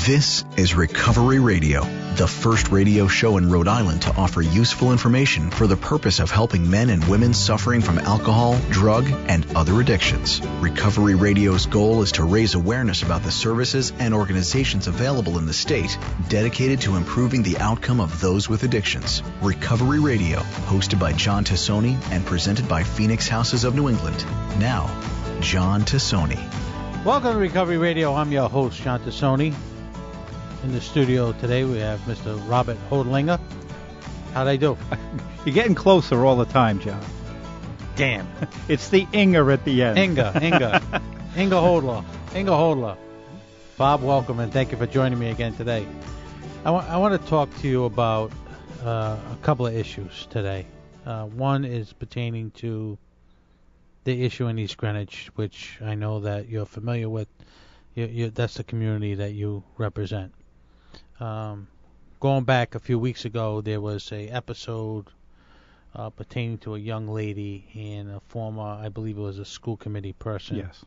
This is Recovery Radio, the first radio show in Rhode Island to offer useful information for the purpose of helping men and women suffering from alcohol, drug, and other addictions. Recovery Radio's goal is to raise awareness about the services and organizations available in the state dedicated to improving the outcome of those with addictions. Recovery Radio, hosted by John Tassoni and presented by Phoenix Houses of New England. Now, John Tassoni. Welcome to Recovery Radio. I'm your host, John Tassoni. In the studio today, we have Mr. Robert Hodlinger. How'd I do? You're getting closer all the time, John. Damn. It's the Inger at the end. Inga Hodler. Bob, welcome, and thank you for joining me again today. I want to talk to you about a couple of issues today. One is pertaining to the issue in East Greenwich, which I know that you're familiar with. That's the community that you represent. Going back a few weeks ago, there was a episode pertaining to a young lady and a former, I believe it was a school committee person. Yes.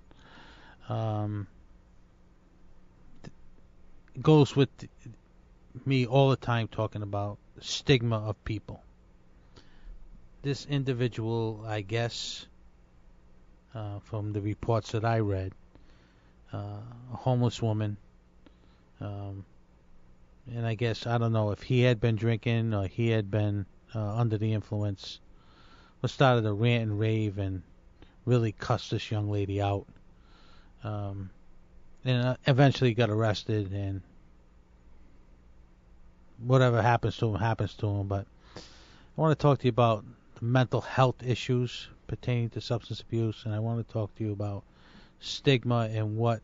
Goes with me all the time talking about stigma of people. This individual, I guess, from the reports that I read, a homeless woman, and I guess, I don't know if he had been drinking or he had been under the influence, but started a rant and rave and really cussed this young lady out, and eventually got arrested, and whatever happens to him, but I want to talk to you about the mental health issues pertaining to substance abuse, and I want to talk to you about stigma and what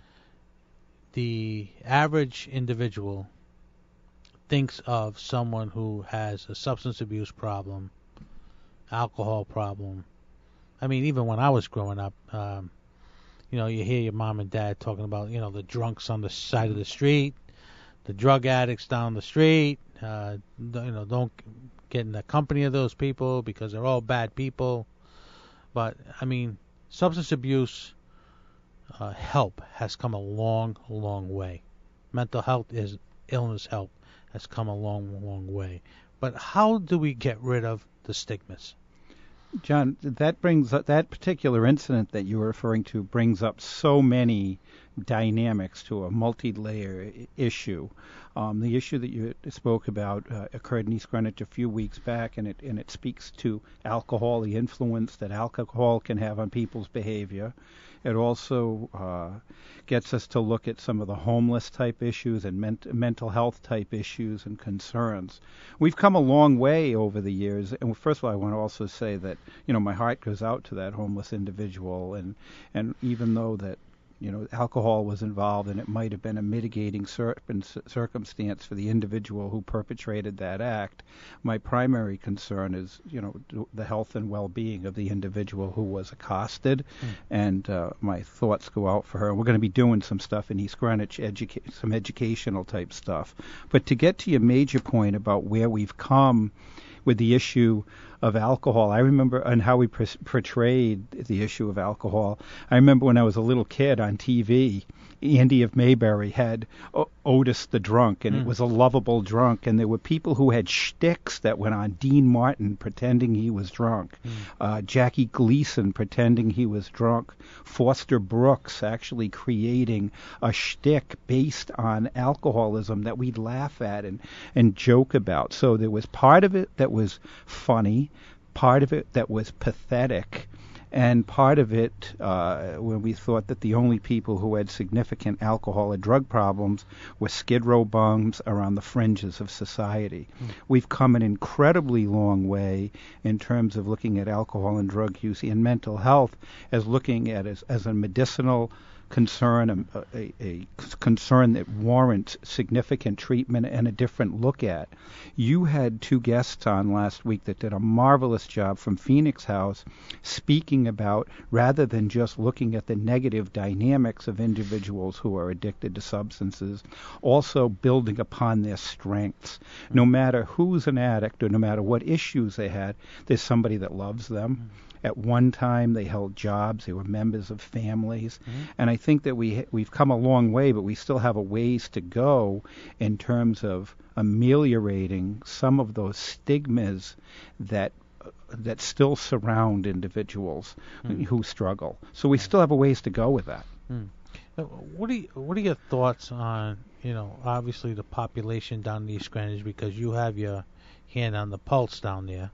the average individual thinks of someone who has a substance abuse problem, alcohol problem. I mean, even when I was growing up, you hear your mom and dad talking about, the drunks on the side of the street, the drug addicts down the street, don't get in the company of those people because they're all bad people. But, I mean, substance abuse help has come a long, long way. Mental health illness help has come a long, long way. But how do we get rid of the stigmas? John, that particular incident that you were referring to brings up so many dynamics to a multi-layer issue. The issue that you spoke about occurred in East Greenwich a few weeks back, and it speaks to alcohol, the influence that alcohol can have on people's behavior. It also gets us to look at some of the homeless type issues and mental health type issues and concerns. We've come a long way over the years, and first of all, I want to also say that my heart goes out to that homeless individual, and even though that alcohol was involved, and it might have been a mitigating circumstance for the individual who perpetrated that act. My primary concern is, the health and well-being of the individual who was accosted, and my thoughts go out for her. We're going to be doing some stuff in East Greenwich, some educational type stuff. But to get to your major point about where we've come with the issue of alcohol, I remember, and how we portrayed the issue of alcohol. I remember when I was a little kid on TV, Andy of Mayberry had Otis the Drunk, and it was a lovable drunk, and there were people who had shticks that went on. Dean Martin pretending he was drunk, Jackie Gleason pretending he was drunk, Foster Brooks actually creating a shtick based on alcoholism that we'd laugh at and joke about. So there was part of it that was funny, part of it that was pathetic, and part of it when we thought that the only people who had significant alcohol or drug problems were skid row bums around the fringes of society. We've come an incredibly long way in terms of looking at alcohol and drug use and mental health as looking at it as a medicinal concern, a concern that warrants significant treatment and a different look at. You had two guests on last week that did a marvelous job from Phoenix House speaking about, rather than just looking at the negative dynamics of individuals who are addicted to substances, also building upon their strengths. No matter who's an addict or no matter what issues they had, there's somebody that loves them. at one time they held jobs, they were members of families, Mm-hmm. and I think that we've come a long way, but we still have a ways to go in terms of ameliorating some of those stigmas that still surround individuals who struggle. So we still have a ways to go with that. What are your thoughts on, obviously the population down in East Greenwich, because you have your hand on the pulse down there?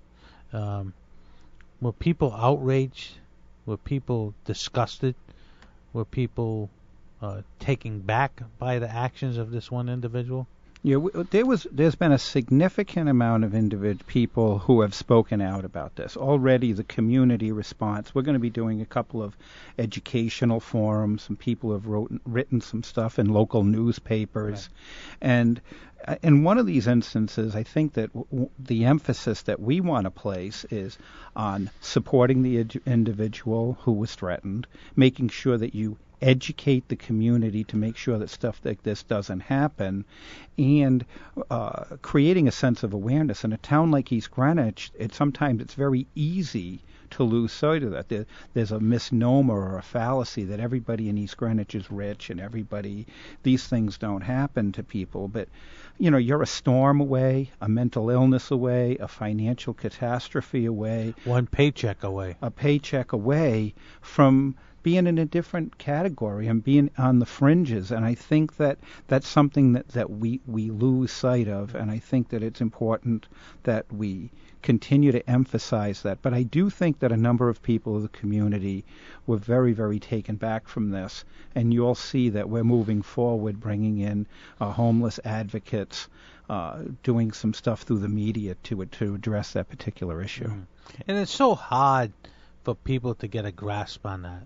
Were people outraged? Were people disgusted? Were people taken back by the actions of this one individual? Yeah, there's been a significant amount of people who have spoken out about this. Already the community response, we're going to be doing a couple of educational forums. Some people have written some stuff in local newspapers. Right. And in one of these instances, I think that the emphasis that we want to place is on supporting the individual who was threatened, making sure that you educate the community to make sure that stuff like this doesn't happen, and creating a sense of awareness. In a town like East Greenwich, sometimes it's very easy to lose sight of that. There's a misnomer or a fallacy that everybody in East Greenwich is rich and these things don't happen to people. But, you're a storm away, a mental illness away, a financial catastrophe away. One paycheck away. A paycheck away from being in a different category and being on the fringes. And I think that that's something that we lose sight of, and I think that it's important that we continue to emphasize that. But I do think that a number of people of the community were very, very taken back from this, and you'll see that we're moving forward, bringing in homeless advocates, doing some stuff through the media to address that particular issue. And it's so hard for people to get a grasp on that.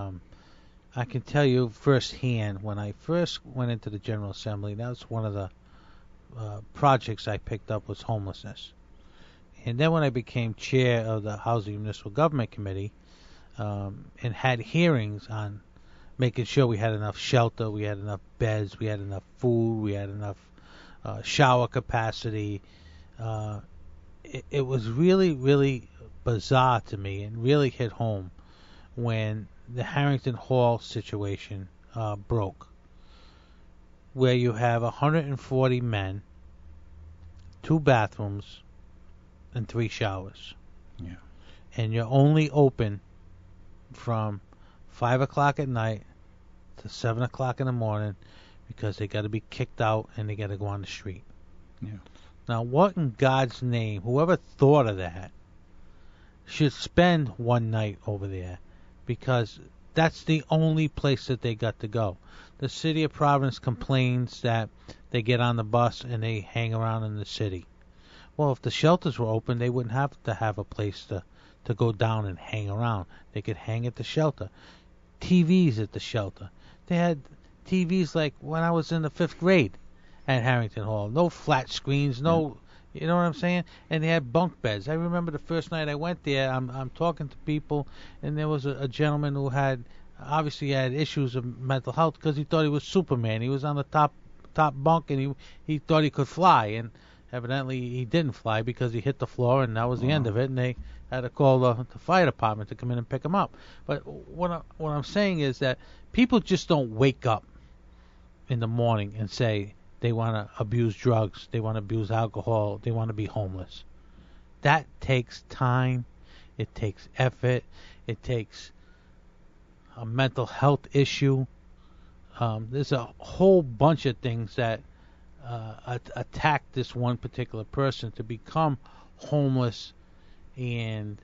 I can tell you firsthand, when I first went into the General Assembly, that was one of the projects I picked up was homelessness. And then when I became chair of the Housing and Municipal Government Committee, and had hearings on making sure we had enough shelter, we had enough beds, we had enough food, we had enough shower capacity, it was really, really bizarre to me and really hit home when the Harrington Hall situation broke, where you have 140 men, 2 bathrooms, and 3 showers. Yeah. And you're only open from 5 o'clock at night to 7 o'clock in the morning because they got to be kicked out and they got to go on the street. Yeah. Now, what in God's name, whoever thought of that, should spend one night over there? Because that's the only place that they got to go. The city of Providence complains that they get on the bus and they hang around in the city. Well, if the shelters were open, they wouldn't have to have a place to go down and hang around. They could hang at the shelter. TVs at the shelter. They had TVs like when I was in the 5th grade at Harrington Hall. No flat screens, no... You know what I'm saying? And they had bunk beds. I remember the first night I went there, I'm talking to people, and there was a gentleman who obviously had issues of mental health because he thought he was Superman. He was on the top bunk, and he thought he could fly, and evidently he didn't fly because he hit the floor, and that was the end of it, and they had to call the fire department to come in and pick him up. But what I'm saying is that people just don't wake up in the morning and say, they want to abuse drugs, they want to abuse alcohol, they want to be homeless. That takes time, it takes effort, it takes a mental health issue. There's a whole bunch of things that attack this one particular person to become homeless and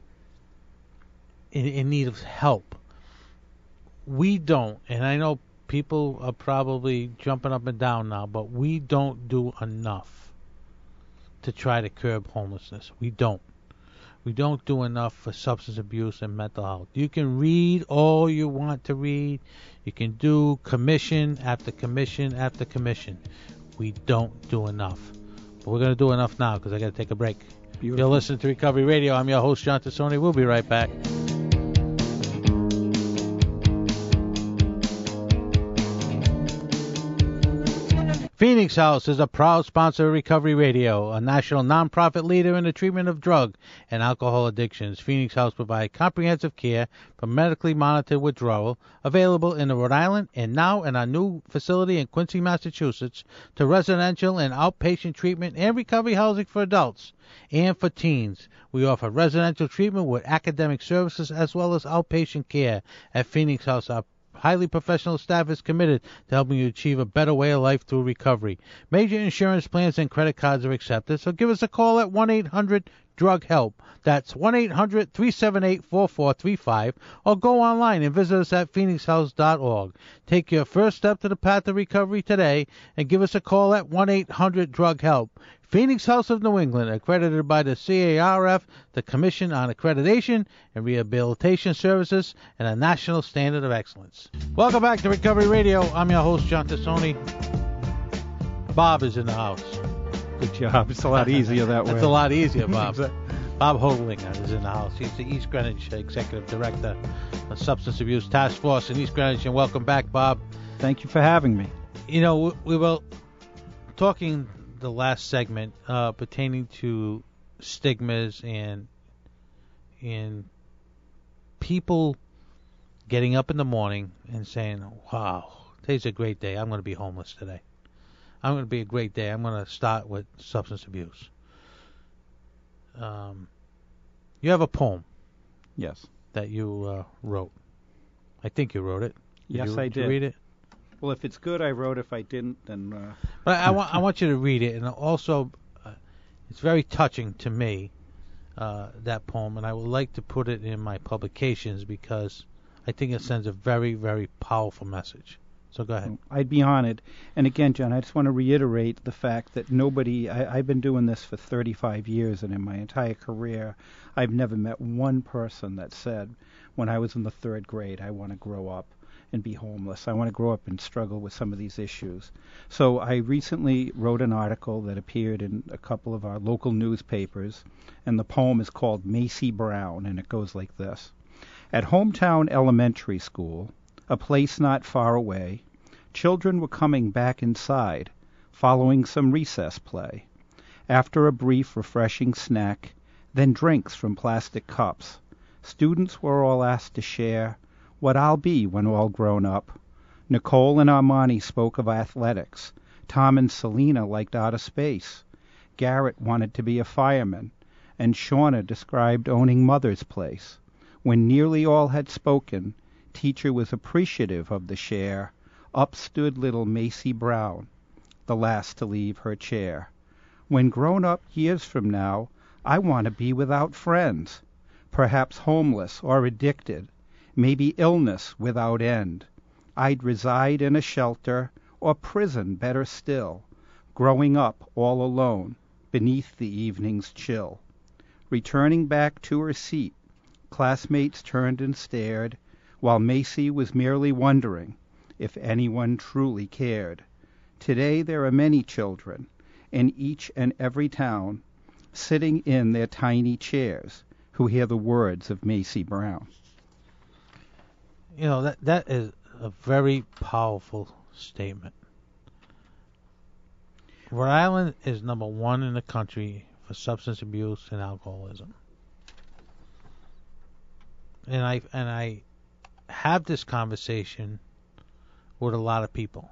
in need of help. We don't, and I know people are probably jumping up and down now, but we don't do enough to try to curb homelessness. We don't. We don't do enough for substance abuse and mental health. You can read all you want to read. You can do commission after commission after commission. We don't do enough. But we're going to do enough now because I got to take a break. Beautiful. You're listening to Recovery Radio. I'm your host, John Tassoni. We'll be right back. Phoenix House is a proud sponsor of Recovery Radio, a national nonprofit leader in the treatment of drug and alcohol addictions. Phoenix House provides comprehensive care for medically monitored withdrawal, available in Rhode Island and now in our new facility in Quincy, Massachusetts, to residential and outpatient treatment and recovery housing for adults and for teens. We offer residential treatment with academic services as well as outpatient care at Phoenix House. Our highly professional staff is committed to helping you achieve a better way of life through recovery. Major insurance plans and credit cards are accepted, so give us a call at 1-800-DRUG-HELP. That's 1-800-378-4435, or go online and visit us at phoenixhouse.org. Take your first step to the path of recovery today and give us a call at 1-800-DRUG-HELP. Phoenix House of New England, accredited by the CARF, the Commission on Accreditation and Rehabilitation Services, and a national standard of excellence. Welcome back to Recovery Radio. I'm your host, John Tassoni. Bob is in the house. Good job. It's a lot easier that way. It's a lot easier, Bob. Bob Hodlinger is in the house. He's the East Greenwich Executive Director of Substance Abuse Task Force in East Greenwich. And welcome back, Bob. Thank you for having me. You know, we were talking the last segment pertaining to stigmas and people getting up in the morning and saying, wow, today's a great day. I'm going to be homeless today. I'm going to be a great day. I'm going to start with substance abuse. You have a poem. Yes. That you wrote. I think you wrote it. Yes, I did. Did you read it? Well, if it's good, I wrote. If I didn't, then... But I want you to read it. And also, it's very touching to me, that poem. And I would like to put it in my publications because I think it sends a very, very powerful message. So go ahead. I'd be honored. And again, John, I just want to reiterate the fact that I've been doing this for 35 years, and in my entire career, I've never met one person that said, when I was in the 3rd grade, I want to grow up and be homeless. I want to grow up and struggle with some of these issues. So I recently wrote an article that appeared in a couple of our local newspapers, and the poem is called Macy Brown, and it goes like this. At Hometown Elementary School, a place not far away, children were coming back inside, following some recess play. After a brief, refreshing snack, then drinks from plastic cups, students were all asked to share what I'll be when all grown up. Nicole and Armani spoke of athletics. Tom and Selena liked outer space. Garrett wanted to be a fireman, and Shauna described owning Mother's Place. When nearly all had spoken, teacher was appreciative of the share. Up stood little Macy Brown, the last to leave her chair. When grown up years from now, I want to be without friends, perhaps homeless or addicted, maybe illness without end. I'd reside in a shelter or prison, better still, growing up all alone beneath the evening's chill. Returning back to her seat, classmates turned and stared, while Macy was merely wondering if anyone truly cared. Today there are many children in each and every town sitting in their tiny chairs who hear the words of Macy Brown. You know, that is a very powerful statement. Rhode Island is number 1 in the country for substance abuse and alcoholism. And I have this conversation with a lot of people.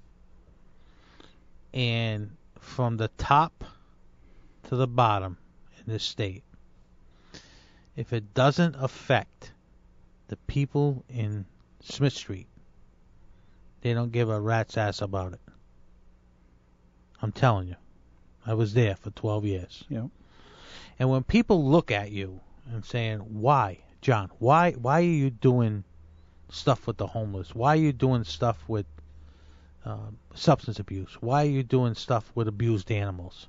And from the top to the bottom in this state, if it doesn't affect the people in Smith Street, they don't give a rat's ass about it. I'm telling you. I was there for 12 years. Yeah. And when people look at you and saying, why, John, why are you doing stuff with the homeless? Why are you doing stuff with substance abuse? Why are you doing stuff with abused animals?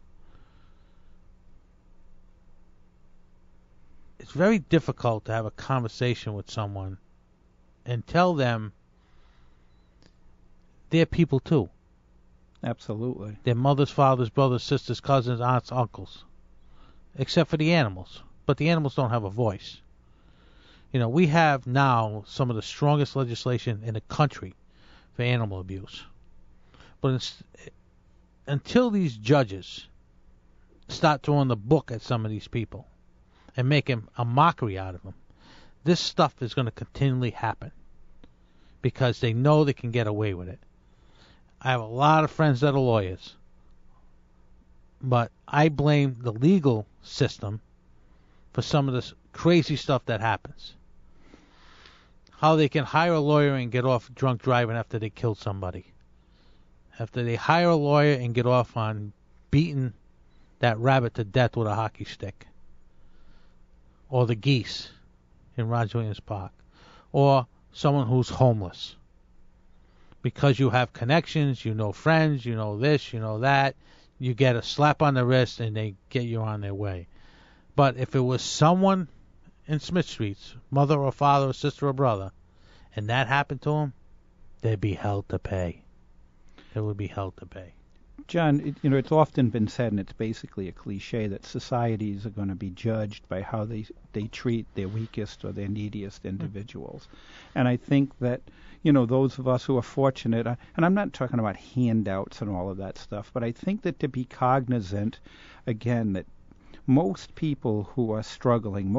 It's very difficult to have a conversation with someone and tell them they're people too. Absolutely. Their mothers, fathers, brothers, sisters, cousins, aunts, uncles. Except for the animals. But the animals don't have a voice. You know, we have now some of the strongest legislation in the country for animal abuse. But until these judges start throwing the book at some of these people and making a mockery out of them, this stuff is going to continually happen because they know they can get away with it. I have a lot of friends that are lawyers, but I blame the legal system for some of this crazy stuff that happens. How they can hire a lawyer and get off drunk driving after they killed somebody. After they hire a lawyer and get off on beating that rabbit to death with a hockey stick. Or the geese in Roger Williams Park. Or someone who's homeless. Because you have connections, you know friends, you know this, you know that. You get a slap on the wrist and they get you on their way. But if it was someone in Smith Streets, mother or father or sister or brother, and that happened to them, they'd be held to pay. They would be held to pay. John, it's often been said, and it's basically a cliche, that societies are going to be judged by how they treat their weakest or their neediest individuals. And I think that, those of us who are fortunate, and I'm not talking about handouts and all of that stuff, but I think that to be cognizant, again, that most people who are struggling,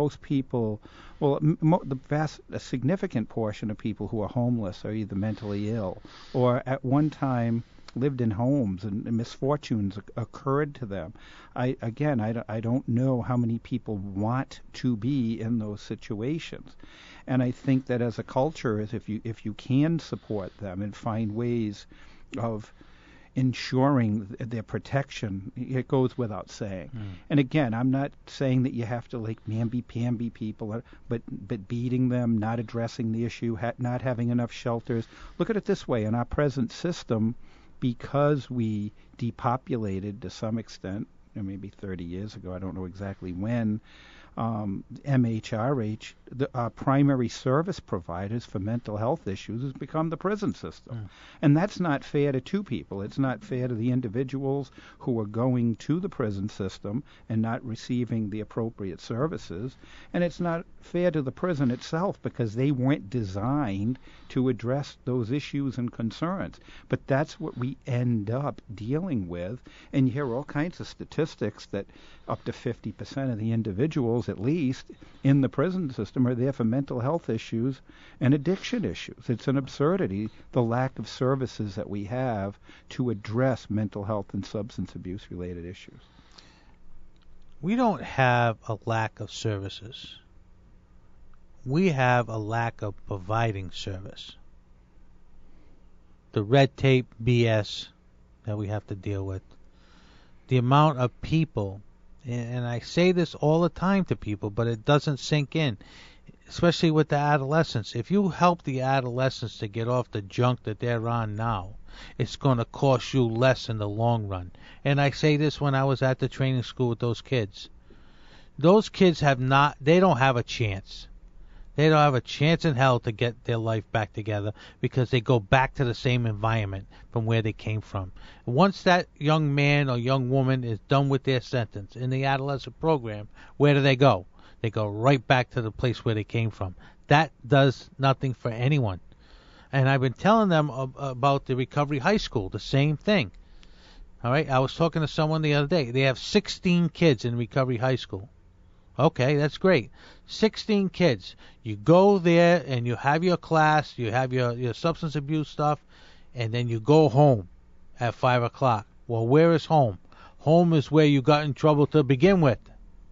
a significant portion of people who are homeless are either mentally ill or at one time lived in homes and misfortunes occurred to them. I don't know how many people want to be in those situations. And I think that as a culture, if you can support them and find ways of ensuring their protection, it goes without saying. And again, I'm not saying that you have to like namby-pamby people, but beating them, not addressing the issue, not having enough shelters. Look at it this way: in our present system, because we depopulated to some extent, maybe 30 years ago, I don't know exactly when, MHRH, our primary service providers for mental health issues, has become the prison system. And that's not fair to two people. It's not fair to the individuals who are going to the prison system and not receiving the appropriate services. And it's not fair to the prison itself because they weren't designed to address those issues and concerns. But that's what we end up dealing with. And you hear all kinds of statistics that up to 50% of the individuals, at least, in the prison system are there for mental health issues and addiction issues. It's an absurdity, the lack of services that we have to address mental health and substance abuse related issues. We don't have a lack of services. We have a lack of providing service. The red tape BS that we have to deal with. The amount of people, and I say this all the time to people, but it doesn't sink in, especially with the adolescents. If you help the adolescents to get off the junk that they're on now, it's going to cost you less in the long run. And I say this when I was at the training school with those kids. Those kids they don't have a chance. They don't have a chance in hell to get their life back together because they go back to the same environment from where they came from. Once that young man or young woman is done with their sentence in the adolescent program, where do they go? They go right back to the place where they came from. That does nothing for anyone. And I've been telling them about the Recovery High School, the same thing. All right, I was talking to someone the other day. They have 16 kids in Recovery High School. Okay, that's great. 16 kids. You go there and you have your class, you have your substance abuse stuff, and then you go home at 5 o'clock. Well, where is home? Home is where you got in trouble to begin with.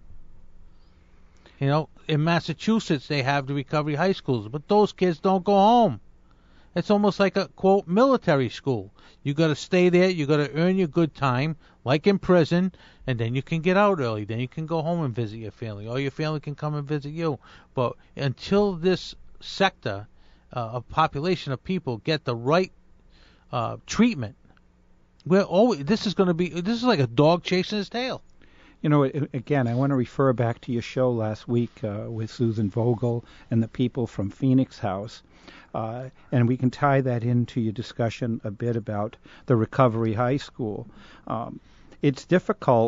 In Massachusetts they have the recovery high schools, but those kids don't go home. It's almost like a, quote, military school. You got to stay there. You got to earn your good time, like in prison, and then you can get out early. Then you can go home and visit your family, or your family can come and visit you. But until this sector of population of people get the right treatment, this is like a dog chasing his tail. Again, I want to refer back to your show last week with Susan Vogel and the people from Phoenix House. And we can tie that into your discussion a bit about the Recovery High School. It's difficult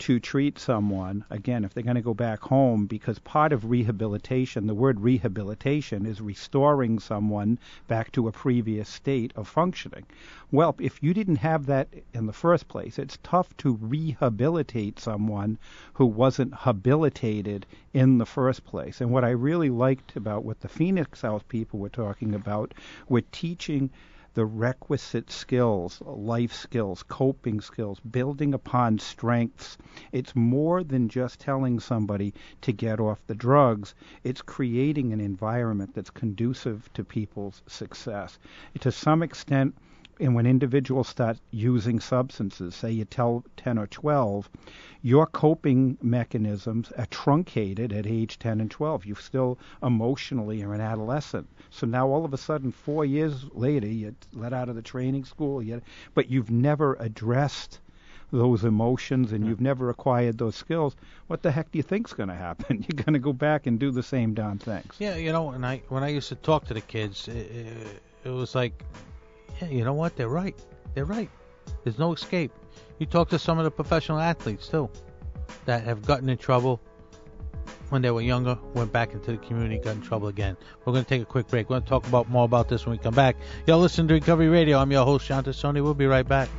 to treat someone, again, if they're going to go back home, because part of rehabilitation, the word rehabilitation is restoring someone back to a previous state of functioning. Well, if you didn't have that in the first place, it's tough to rehabilitate someone who wasn't habilitated in the first place. And what I really liked about what the Phoenix House people were talking about, we're teaching the requisite skills, life skills, coping skills, building upon strengths. It's more than just telling somebody to get off the drugs. It's creating an environment that's conducive to people's success. To some extent, and when individuals start using substances, say you tell 10 or 12, your coping mechanisms are truncated at age 10 and 12. You still emotionally are an adolescent. So now all of a sudden, 4 years later, you're let out of the training school, but you've never addressed those emotions and you've never acquired those skills. What the heck do you think's going to happen? You're going to go back and do the same darn things. Yeah, when I used to talk to the kids, it was like, yeah, you know what? They're right. They're right. There's no escape. You talk to some of the professional athletes, too, that have gotten in trouble when they were younger, went back into the community, got in trouble again. We're going to take a quick break. We're going to talk more about this when we come back. Y'all listen to Recovery Radio. I'm your host, John Tassoni. We'll be right back.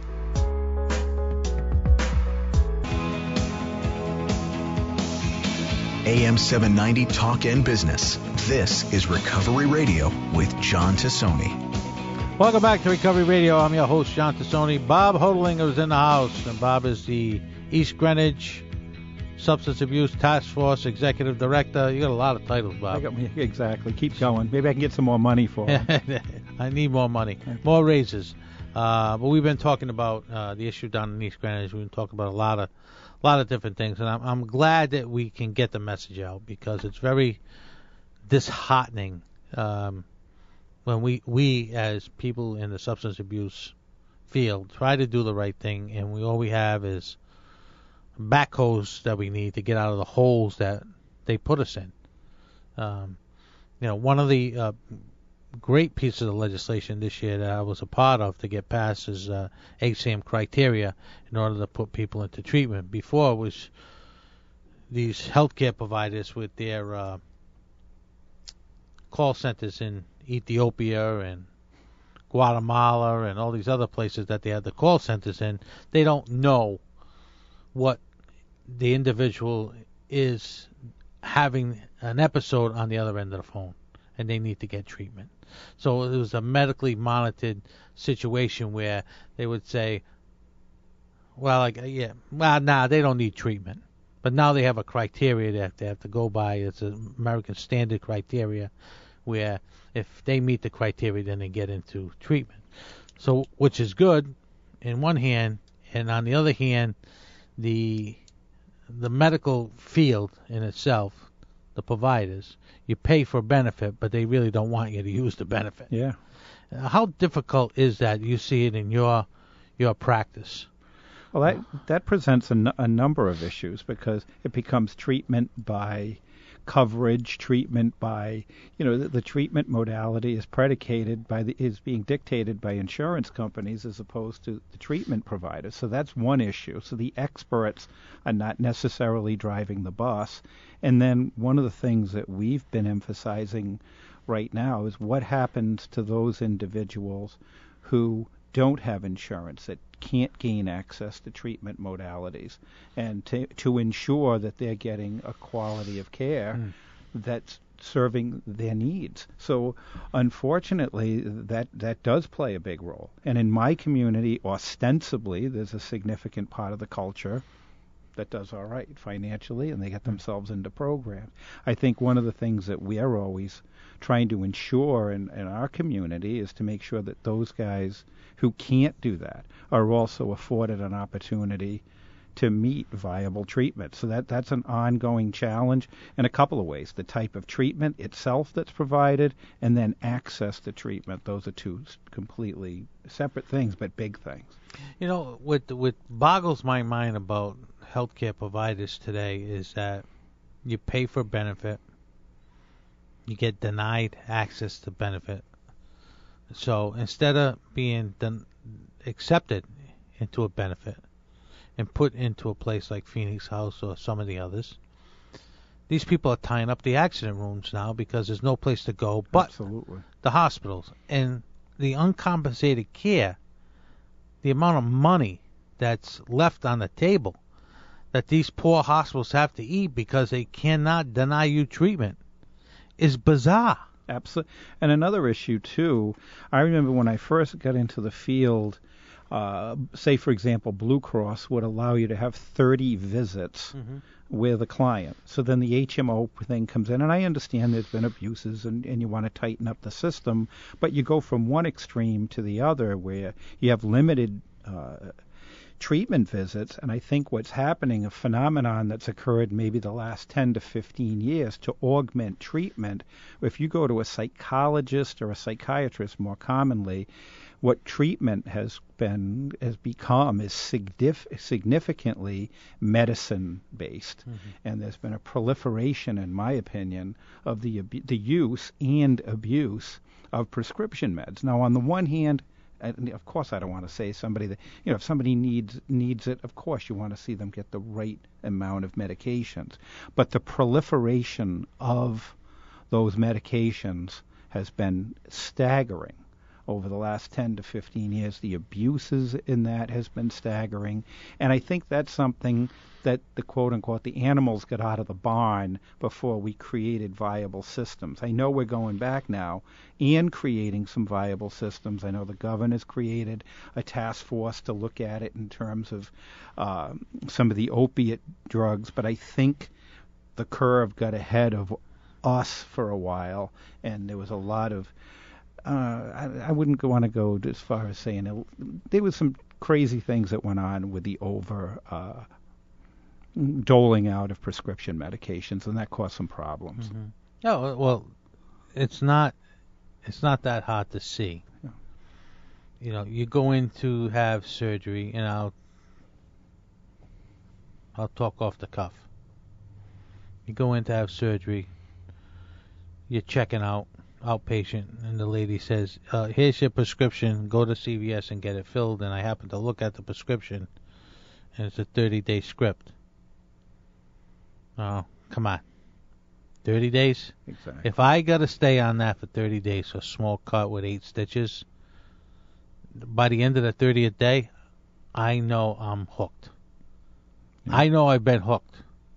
AM 790 Talk and Business. This is Recovery Radio with John Tassoni. Welcome back to Recovery Radio. I'm your host, John Tassoni. Bob Hodelinger is in the house, and Bob is the East Greenwich Substance Abuse Task Force Executive Director. You got a lot of titles, Bob. Exactly. Keep going. Maybe I can get some more money for it. I need more money, more raises. But we've been talking about the issue down in East Greenwich. We've been talking about a lot of different things, and I'm glad that we can get the message out because it's very disheartening. When we as people in the substance abuse field try to do the right thing, and all we have is backhoes that we need to get out of the holes that they put us in. One of the great pieces of legislation this year that I was a part of to get passed is ASAM criteria in order to put people into treatment. Before it was these healthcare providers with their call centers in Ethiopia and Guatemala and all these other places that they have the call centers in. They don't know what the individual is having an episode on the other end of the phone, and they need to get treatment. So it was a medically monitored situation where they would say, they don't need treatment. But now they have a criteria that they have to go by. It's an American standard criteria where if they meet the criteria, then they get into treatment. So, which is good in one hand, and on the other hand, the medical field in itself, the providers, you pay for benefit, but they really don't want you to use the benefit. Yeah. How difficult is that? You see it in your practice. Well, that presents a number of issues because it becomes treatment by coverage, treatment by, the treatment modality is is being dictated by insurance companies as opposed to the treatment providers. So that's one issue. So the experts are not necessarily driving the bus. And then one of the things that we've been emphasizing right now is what happens to those individuals who don't have insurance, that can't gain access to treatment modalities, and to ensure that they're getting a quality of care that's serving their needs. So unfortunately, that does play a big role. And in my community, ostensibly, there's a significant part of the culture that does all right financially, and they get themselves into programs. I think one of the things that we are always trying to ensure in our community is to make sure that those guys who can't do that are also afforded an opportunity to meet viable treatment. So that's an ongoing challenge in a couple of ways. The type of treatment itself that's provided, and then access to treatment. Those are two completely separate things, but big things. What boggles my mind about healthcare providers today is that you pay for benefit, you get denied access to benefit. So instead of being accepted into a benefit, and put into a place like Phoenix House or some of the others. These people are tying up the accident rooms now because there's no place to go but Absolutely. the hospitals. And the uncompensated care, the amount of money that's left on the table that these poor hospitals have to eat because they cannot deny you treatment is bizarre. Absolutely. And another issue, too, I remember when I first got into the field, say, for example, Blue Cross would allow you to have 30 visits with a client. So then the HMO thing comes in, and I understand there's been abuses and you want to tighten up the system, but you go from one extreme to the other where you have limited treatment visits, and I think what's happening, a phenomenon that's occurred maybe the last 10 to 15 years to augment treatment, if you go to a psychologist or a psychiatrist more commonly, what treatment has become is significantly medicine-based, and there's been a proliferation, in my opinion, of the use and abuse of prescription meds. Now, on the one hand, and of course, I don't want to say somebody that, if somebody needs it, of course you want to see them get the right amount of medications. But the proliferation of those medications has been staggering over the last 10 to 15 years. The abuses in that has been staggering. And I think that's something that the quote-unquote the animals got out of the barn before we created viable systems. I know we're going back now and creating some viable systems. I know the governor's created a task force to look at it in terms of some of the opiate drugs, but I think the curve got ahead of us for a while, and there was a lot of I wouldn't want to go as far as saying there was some crazy things that went on with the doling out of prescription medications, and that caused some problems. Oh, well, it's not that hard to see. Yeah. You go in to have surgery, and I'll talk off the cuff. You go in to have surgery, you're checking out, outpatient, and the lady says, here's your prescription, go to CVS and get it filled, and I happen to look at the prescription, and it's a 30-day script. Oh, come on. 30 days? Exactly. If I got to stay on that for 30 days for a small cut with 8 stitches, by the end of the 30th day, I know I'm hooked. Yeah. I know I've been hooked.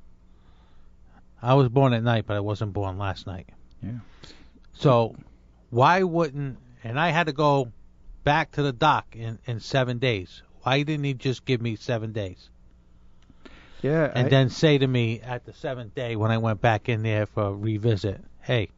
I was born at night, but I wasn't born last night. Yeah. So why wouldn't, and I had to go back to the doc in 7 days. Why didn't he just give me 7 days? Yeah. And then say to me at the 7th day when I went back in there for a revisit, hey,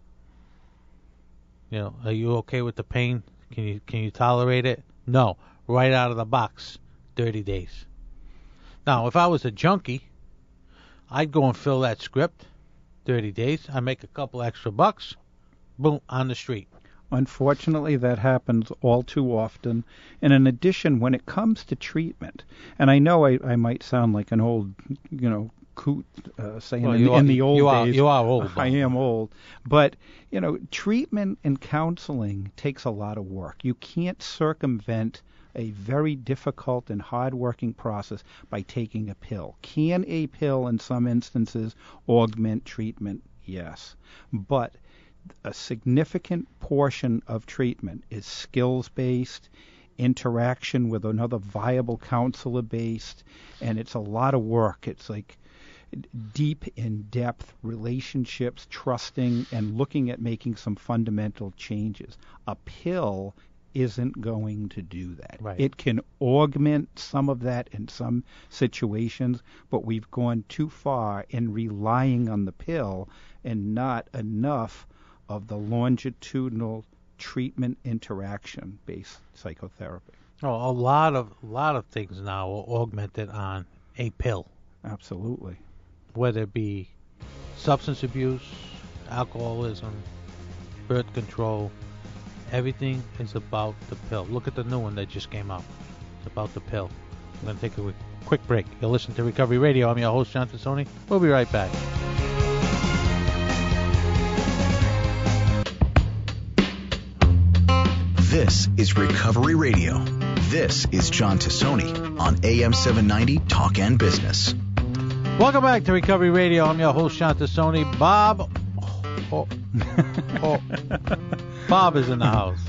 are you okay with the pain? Can you tolerate it? No. Right out of the box, 30 days. Now, if I was a junkie, I'd go and fill that script, 30 days. I make a couple extra bucks. Boom, on the street. Unfortunately, that happens all too often. And in addition, when it comes to treatment, and I know I might sound like an old, coot saying in the old days. You are old. I am old. But, treatment and counseling takes a lot of work. You can't circumvent a very difficult and hard-working process by taking a pill. Can a pill, in some instances, augment treatment? Yes. But a significant portion of treatment is skills-based, interaction with another viable counselor-based, and it's a lot of work. It's like deep, in-depth relationships, trusting, and looking at making some fundamental changes. A pill isn't going to do that. Right. It can augment some of that in some situations, but we've gone too far in relying on the pill and not enough of the longitudinal treatment interaction-based psychotherapy. Oh, a lot of things now are augmented on a pill. Absolutely. Whether it be substance abuse, alcoholism, birth control, everything is about the pill. Look at the new one that just came out. It's about the pill. I'm going to take a quick break. You'll listen to Recovery Radio. I'm your host, John Tassoni. We'll be right back. This is Recovery Radio, This is John Tassoni on AM 790 Talk and Business. Welcome back to Recovery Radio. I'm your host, John Tassoni. Bob is in the house.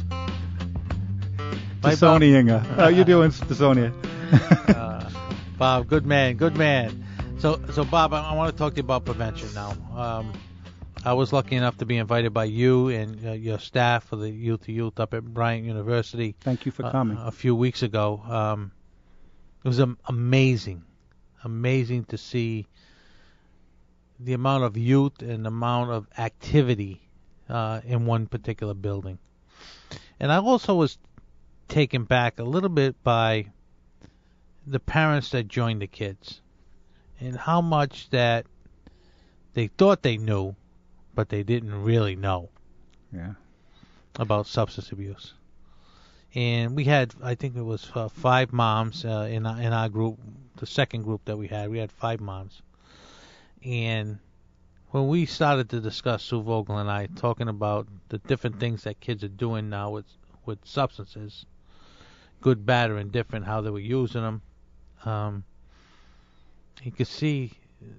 Tassoniing. How you doing, Tassonia? Bob, good man. So Bob, I want to talk to you about prevention now. I was lucky enough to be invited by you and your staff for the Youth to Youth up at Bryant University. Thank you for coming. A few weeks ago. It was amazing to see the amount of youth and the amount of activity in one particular building. And I also was taken back a little bit by the parents that joined the kids and how much that they thought they knew, but they didn't really know about substance abuse. And we had, I think it was 5 moms in our group, the second group that we had 5 moms. And when we started to discuss, Sue Vogel and I, talking about the different things that kids are doing now with substances, good, bad, or indifferent, how they were using them, you could see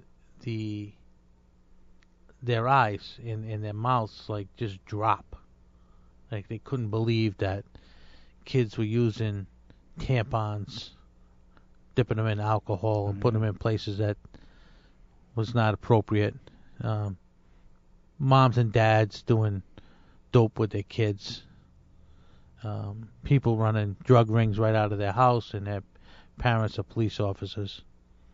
their eyes and their mouths like just drop. Like they couldn't believe that kids were using tampons, dipping them in alcohol and putting them in places that was not appropriate. Moms and dads doing dope with their kids. People running drug rings right out of their house and their parents are police officers.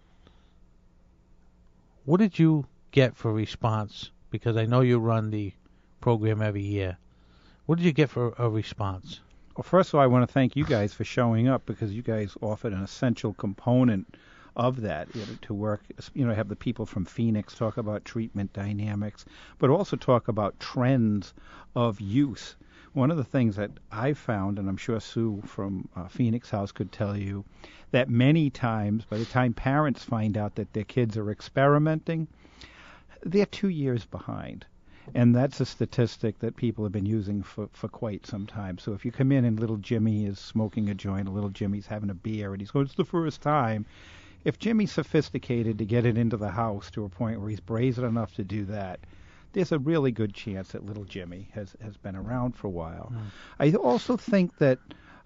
What did you get for response? Because I know you run the program every year. What did you get for a response? Well, first of all, I want to thank you guys for showing up because you guys offered an essential component of that, to work, have the people from Phoenix talk about treatment dynamics, but also talk about trends of use. One of the things that I found, and I'm sure Sue from Phoenix House could tell you, that many times, by the time parents find out that their kids are experimenting, they're 2 years behind. And that's a statistic that people have been using for quite some time. So if you come in and little Jimmy is smoking a joint, little Jimmy's having a beer, and he's going, it's the first time. If Jimmy's sophisticated to get it into the house to a point where he's brazen enough to do that, there's a really good chance that little Jimmy has been around for a while. I also think that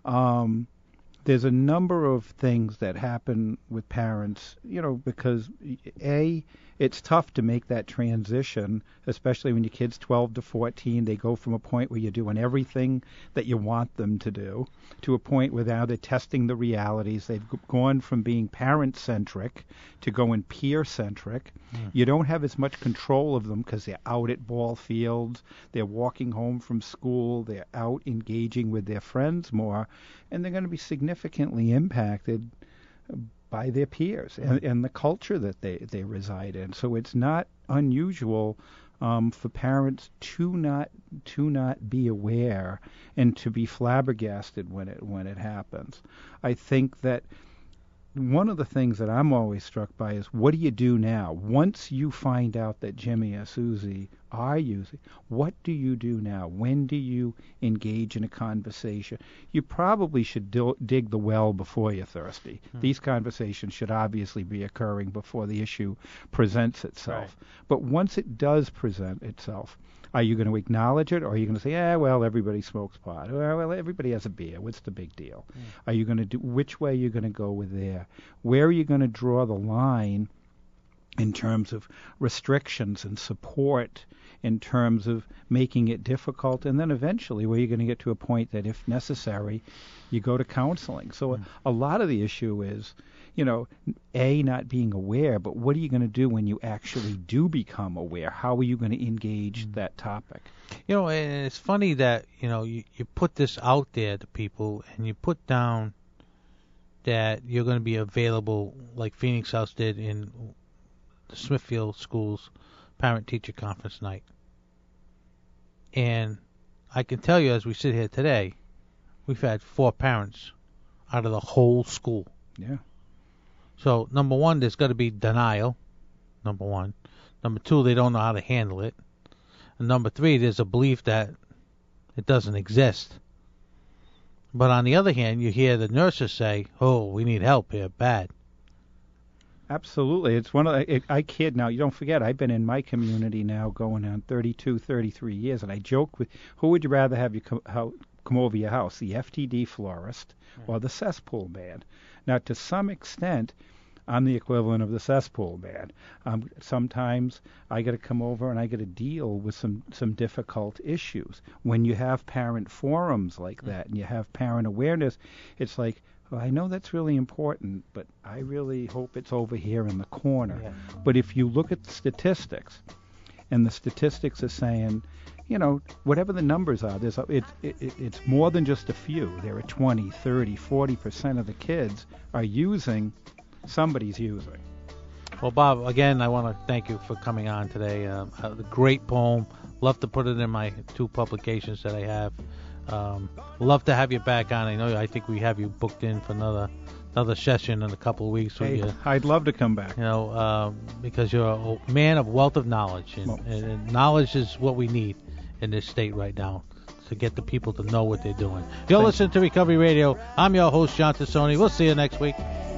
there's a number of things that happen with parents, because it's tough to make that transition, especially when your kid's 12 to 14. They go from a point where you're doing everything that you want them to do to a point where now they're testing the realities. They've gone from being parent-centric to going peer-centric. You don't have as much control of them because they're out at ball fields, they're walking home from school, they're out engaging with their friends more, and they're going to be significantly impacted by their peers and the culture that they reside in. So it's not unusual for parents to not be aware and to be flabbergasted when it happens. I think that one of the things that I'm always struck by is, what do you do now? Once you find out that Jimmy or Susie are using, what do you do now? When do you engage in a conversation? You probably should dig the well before you're thirsty. These conversations should obviously be occurring before the issue presents itself. Right. But once it does present itself, are you going to acknowledge it, or are you going to say, well, everybody smokes pot? Well, everybody has a beer. What's the big deal? Are you going to do, which way are you going to go with there? Where are you going to draw the line in terms of restrictions and support, in terms of making it difficult, and then eventually where you're going to get to a point that, if necessary, you go to counseling. So a lot of the issue is, not being aware, but what are you going to do when you actually do become aware? How are you going to engage that topic? And it's funny that, you put this out there to people, and you put down that you're going to be available, like Phoenix House did in the Smithfield Schools Parent-Teacher Conference night. And I can tell you, as we sit here today, we've had 4 parents out of the whole school. Yeah. So, number one, there's got to be denial, number one. Number two, they don't know how to handle it. And number three, there's a belief that it doesn't exist. But on the other hand, you hear the nurses say, "Oh, we need help here, bad." Absolutely. It's one of I kid now. You don't forget, I've been in my community now going on 32, 33 years, and I joke with, who would you rather have you come over your house, the FTD florist or the cesspool man? Now, to some extent, I'm the equivalent of the cesspool man. Sometimes I got to come over and I got to deal with some difficult issues. When you have parent forums like that and you have parent awareness, it's like, well, I know that's really important, but I really hope it's over here in the corner. Yeah. But if you look at the statistics, and the statistics are saying, whatever the numbers are, it's more than just a few. There are 20, 30, 40% of the kids are using, somebody's using. Well, Bob, again, I want to thank you for coming on today. A great poem. Love to put it in my 2 publications that I have. Love to have you back on. I think we have you booked in for another session in a couple of weeks. Hey, I'd love to come back. Because you're a man of wealth of knowledge, and knowledge is what we need in this state right now to get the people to know what they're doing. You're listening to Recovery Radio. I'm your host, John Tassoni. We'll see you next week.